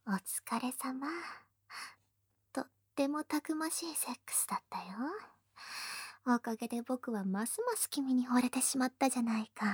お疲れ様。とってもたくましいセックスだったよ。おかげで僕はますます君に惚れてしまったじゃないか。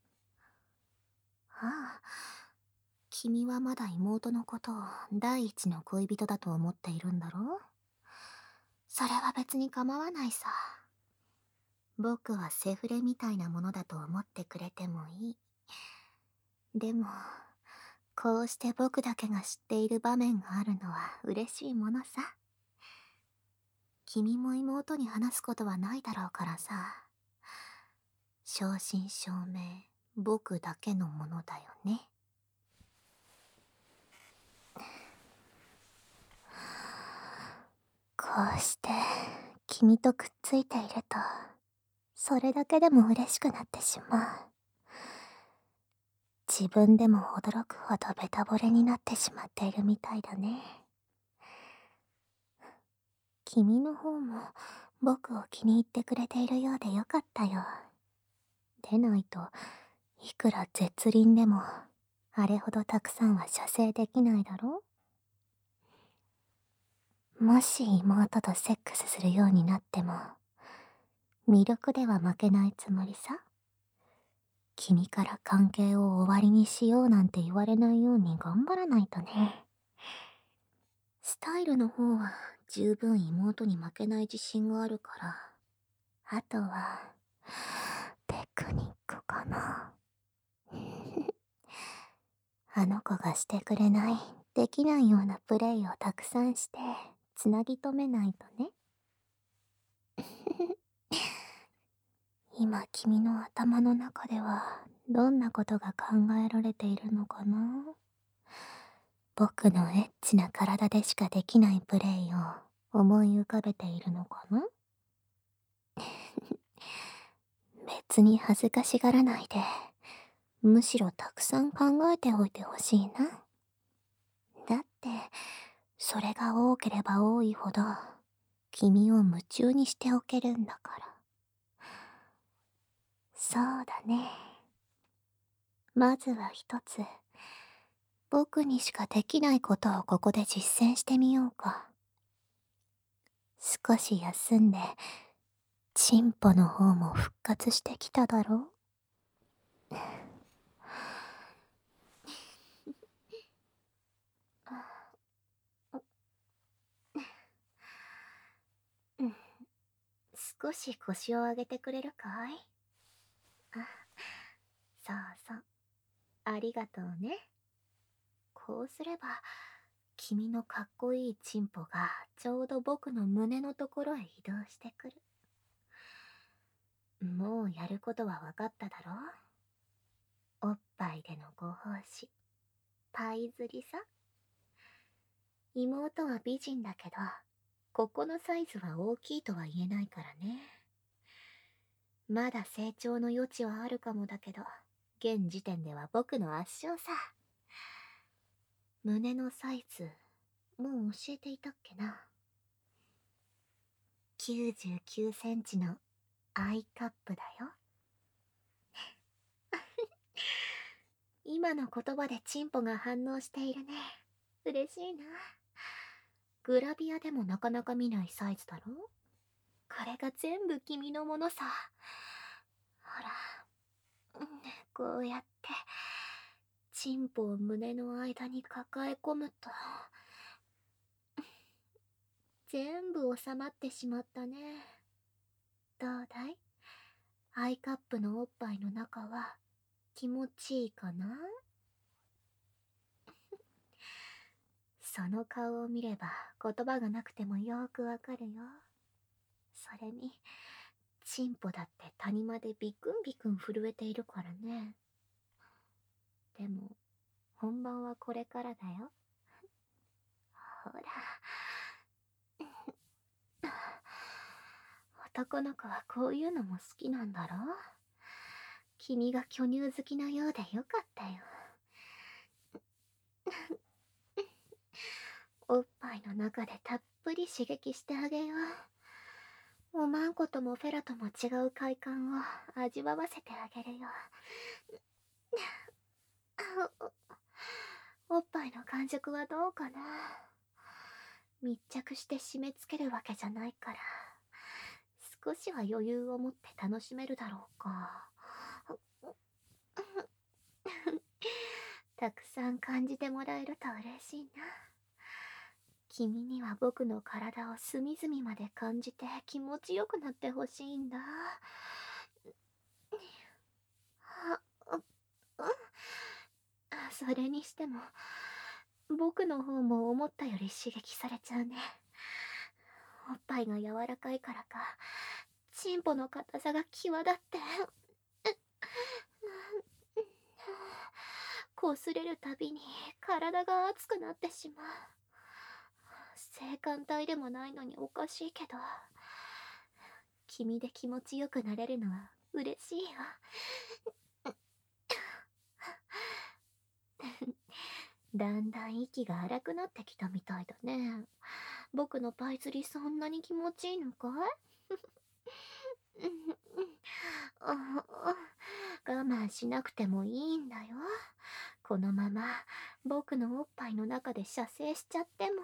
ああ、君はまだ妹のことを第一の恋人だと思っているんだろう。それは別に構わないさ。僕はセフレみたいなものだと思ってくれてもいい。でも、こうして僕だけが知っている場面があるのは嬉しいものさ。君も妹に話すことはないだろうからさ。正真正銘、僕だけのものだよね。こうして君とくっついていると、それだけでも嬉しくなってしまう。自分でも驚くほどベタ惚れになってしまっているみたいだね。君の方も僕を気に入ってくれているようでよかったよ。でないといくら絶倫でもあれほどたくさんは射精できないだろう。もし妹とセックスするようになっても魅力では負けないつもりさ。君から関係を終わりにしようなんて言われないように頑張らないとね。スタイルの方は十分妹に負けない自信があるから、あとはテクニックかな。あの子がしてくれない、できないようなプレイをたくさんしてつなぎ止めないとね。今君の頭の中ではどんなことが考えられているのかな。僕のエッチな体でしかできないプレイを思い浮かべているのかな。別に恥ずかしがらないで、むしろたくさん考えておいてほしいな。だって、それが多ければ多いほど、君を夢中にしておけるんだから。そうだね。まずは一つ、僕にしかできないことをここで実践してみようか。少し休んで、チンポの方も復活してきただろう。うん、少し腰を上げてくれるかい？あ、そうそう。ありがとうね。こうすれば、君のかっこいいチンポがちょうど僕の胸のところへ移動してくる。もうやることは分かっただろう？おっぱいでのご奉仕、パイ釣りさ。妹は美人だけど、ここのサイズは大きいとは言えないからね。まだ成長の余地はあるかもだけど、現時点では僕の圧勝さ。胸のサイズ、もう教えていたっけな。99センチのアイカップだよ。今の言葉でチンポが反応しているね。嬉しいな。グラビアでもなかなか見ないサイズだろ。これが全部君のものさ。ほら、こうやって、チンポを胸の間に抱え込むと、全部収まってしまったね。どうだい？アイカップのおっぱいの中は気持ちいいかな？その顔を見れば言葉がなくてもよーくわかるよ。それに、チンポだって谷間でビクンビクン震えているからね。でも、本番はこれからだよ。ほら。男の子はこういうのも好きなんだろ？君が巨乳好きなようでよかったよ。おっぱいの中でたっぷり刺激してあげよう。おまんこともフェラとも違う快感を味わわせてあげるよ。おっぱぱいの感触はどうかな。密着して締め付けるわけじゃないから、少しは余裕を持って楽しめるだろうか。たくさん感じてもらえると嬉しいな。君には僕の体を隅々まで感じて気持ちよくなってほしいんだ。それにしても、僕の方も思ったより刺激されちゃうね。おっぱいが柔らかいからか、チンポの硬さが際立って、擦れるたびに体が熱くなってしまう。性感帯でもないのにおかしいけど、君で気持ちよくなれるのは嬉しいよ。だんだん息が荒くなってきたみたいだね。僕のパイ釣りそんなに気持ちいいのかい？我慢しなくてもいいんだよ。このまま僕のおっぱいの中で射精しちゃっても。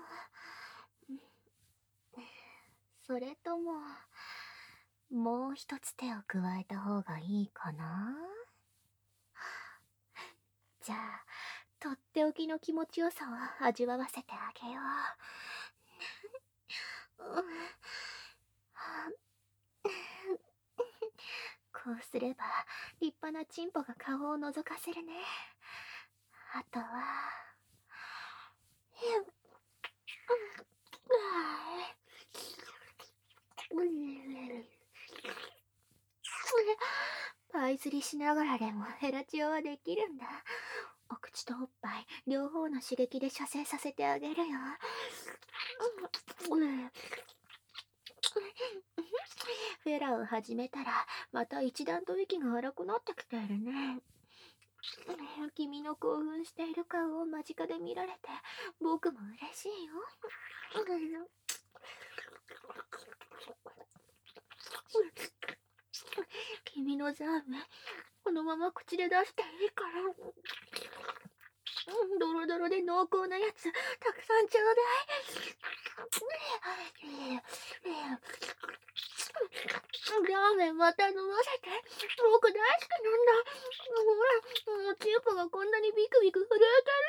それとも、もう一つ手を加えた方がいいかな？じゃあ、とっておきの気持ちよさを味わわせてあげよう。こうすれば立派なチンポが顔を覗かせるね。あとはパイ釣りしながらでもヘラチオはできるんだ。お口とおっぱい両方の刺激で射精させてあげるよ。フェラを始めたらまた一段と息が荒くなってきているね。君の興奮している顔を間近で見られて僕も嬉しいよ。君のザーメン、このまま口で出していいから。ドロドロで濃厚なやつたくさんちょうだい。ラーメンまた飲ませて。僕大好きなんだ。ほら、もうチンポがこんなにビクビク震えてる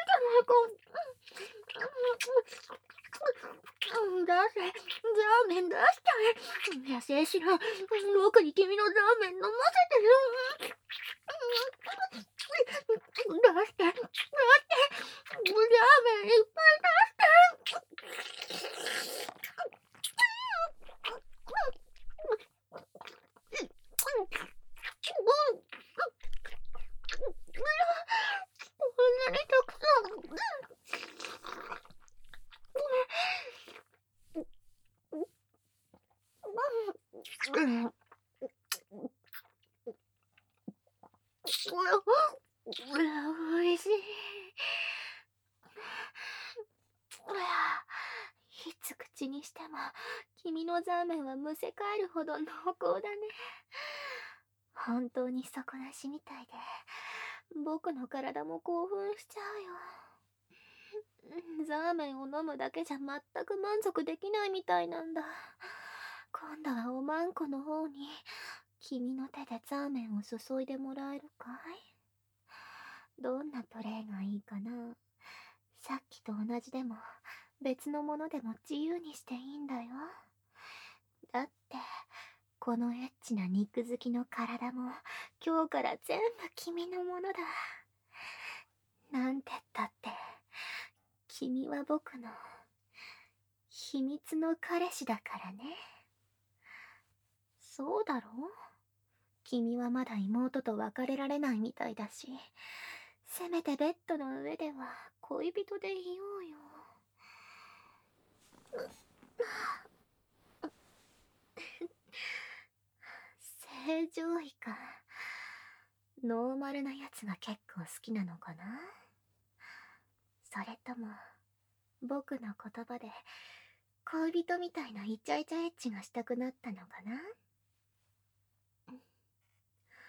じゃないか。出せ、ラーメン出して。野生しろ。僕に君のラーメン飲ませてよ。出して、出して。ラーメンいっぱい出して。こんなにたくさん。おいしい。いつ口にしても君のザーメンはむせ返るほど濃厚だね。本当に底なしみたいで僕の体も興奮しちゃうよ。ザーメンを飲むだけじゃ全く満足できないみたいなんだ。今度はおまんこの方に君の手でザーメンを注いでもらえるかい？どんなプレーがいいかな？さっきと同じでも別のものでも自由にしていいんだよ。だってこのエッチな肉好きの体も今日から全部君のものだ。なんてったって君は僕の秘密の彼氏だからね。そうだろう？君はまだ妹と別れられないみたいだし、せめてベッドの上では恋人でいようよ。正常位か。ノーマルなやつが結構好きなのかな？それとも僕の言葉で恋人みたいなイチャイチャエッチがしたくなったのかな？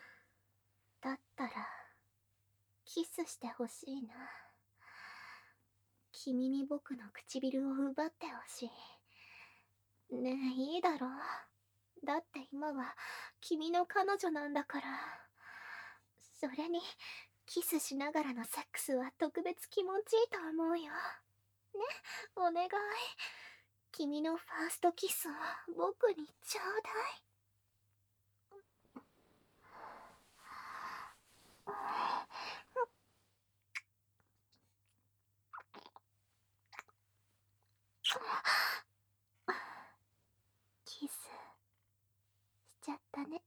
だったらキスしてほしいな。 君に僕の唇を奪ってほしい。ねえ、いいだろう。だって今は君の彼女なんだから。それに、キスしながらのセックスは特別気持ちいいと思うよ。ね、お願い。君のファーストキスを僕にちょうだい。キスしちゃったね。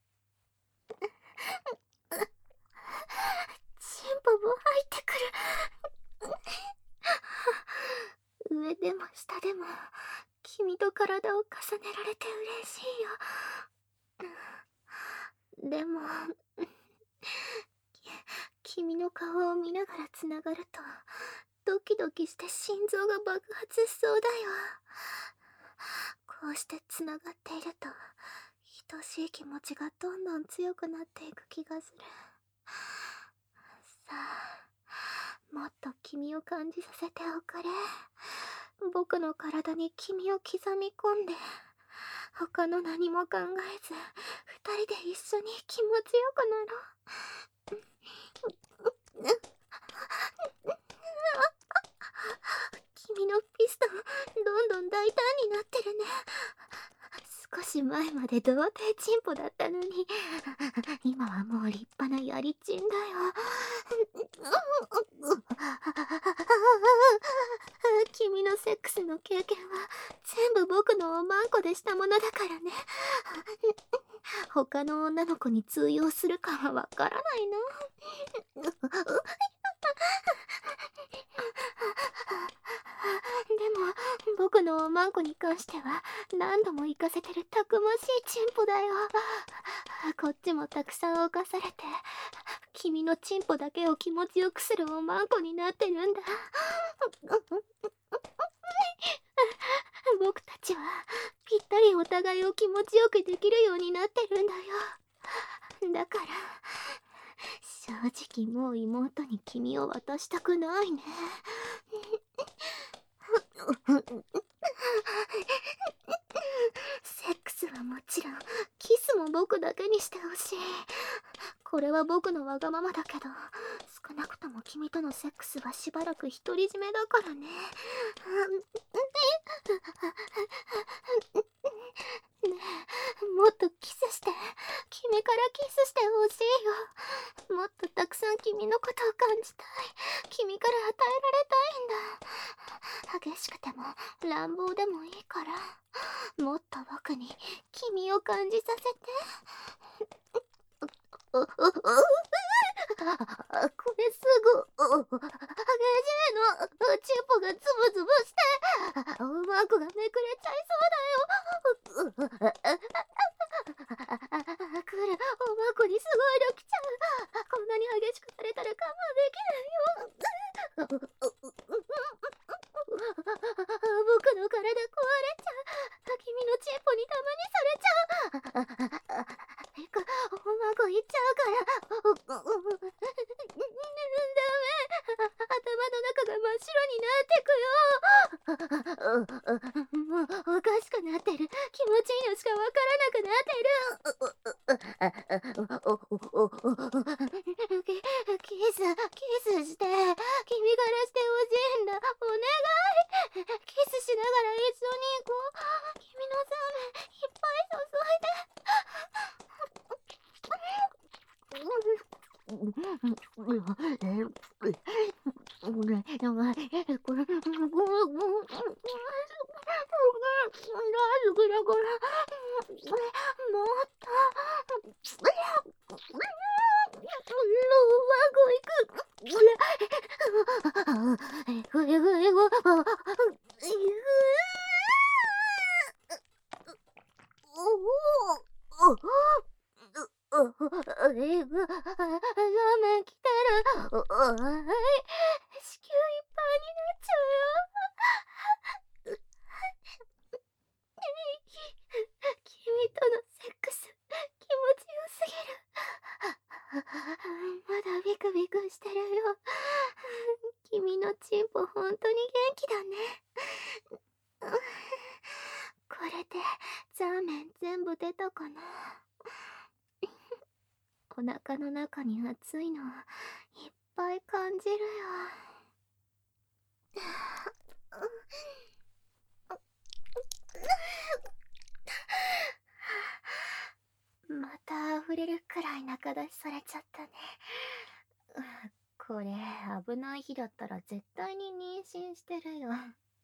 チンポも入ってくる。上でも下でも君と体を重ねられて嬉しいよ。でも君の顔を見ながらつながるとドキドキして心臓が爆発しそうだよ。こうしてつながっていると愛しい気持ちがどんどん強くなっていく気がする。さあ、もっと君を感じさせておくれ。僕の体に君を刻み込んで、他の何も考えず二人で一緒に気持ちよくなろう。君のピストンどんどん大胆になってるね。少し前まで童貞チンポだったのに、今はもう立派なやりちんだよ。君のセックスの経験は全部僕のおまんこでしたものだからね。他の女の子に通用するかはわからないな。でも僕のおまんこに関しては何度も行かせてるたくましいチンポだよ。こっちもたくさん犯されて君のチンポだけを気持ちよくするおまんこになってるんだ。僕たちはぴったりお互いを気持ちよくできるようになってるんだよ。だから正直もう妹に君を渡したくないね。セックスはもちろんキスも僕だけにしてほしい。これは僕のわがままだけど、少なくとも君とのセックスはしばらく独り占めだからね。ねえ、もっとキスして、君からキスしてほしいよ。もっとたくさん君のことを感じたい。君から与えられたいんだ。激しくても乱暴でもいいから、もっと僕に君を感じさせて。これすぐ激しいの。チンポがズブズブしておまんこがめくれちゃいそうだよ。来る、おまんこにすごいの来ちゃう。こんなに激しくされたら我慢できないよ。僕の体壊れちゃう。君のチンポにたまにされちゃう。おまんこいっちゃうから。ダメ。頭の中が真っ白になってくよ。もうおかしくなってる。気持ちいいのしかわからなくなってる。キスして。君からしてほしいんだ。お願い。キスしながら一緒に行こう。君のザーメンいっぱい注いで。ラーメン来てる。子宮いっぱいになっちゃうよ。君とのセックス気持ちよすぎる。まだビクビクしてるよ。君のチンポほんとに元気だね。これでザーメン全部出たかな。お腹の中に熱いのいっぱい感じるよ。また溢れるくらい仲出しされちゃったね。これ危ない日だったら絶対に妊娠してるよ。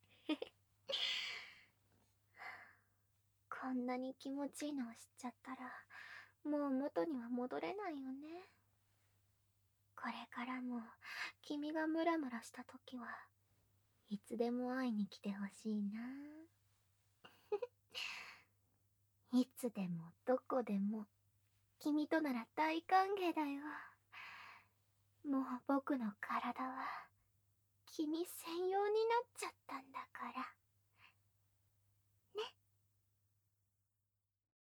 こんなに気持ちいいのを知っちゃったらもう元には戻れないよね。これからも君がムラムラした時はいつでも会いに来てほしいな。いつでもどこでも君となら大歓迎だよ。もう僕の体は君専用になっちゃったんだから。